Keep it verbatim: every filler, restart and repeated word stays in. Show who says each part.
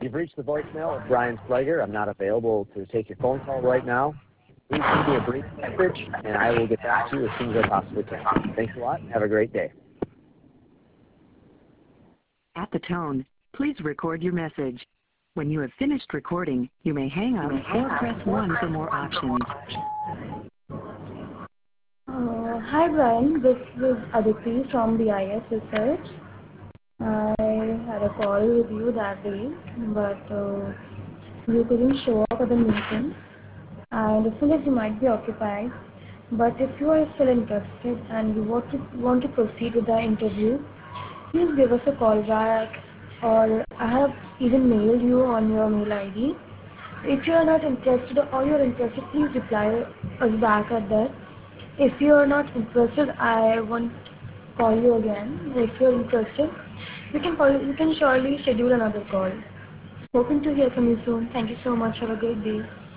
Speaker 1: You've reached the voicemail of Brian Slager. I'm not available to take your phone call right now. Please leave me a brief message, and I will get back to you as soon as I possibly can. Thanks a lot. Have a great day.
Speaker 2: At the tone, please record your message. When you have finished recording, you may hang up or press one for more options.
Speaker 3: Uh, hi Brian, this is Aditi from the I S Research. I had a call with you that day, but uh, you couldn't show up at the meeting. I understand that you might be occupied, but if you are still interested and you want to, want to proceed with the interview, please give us a call back, or I have even mailed you on your mail I D. If you are not interested or you are interested, please reply us back at that. If you are not interested, I won't call you again. If you are interested, you can call. You can surely schedule another call. Hoping to hear from you soon. Thank you so much. Have a great day.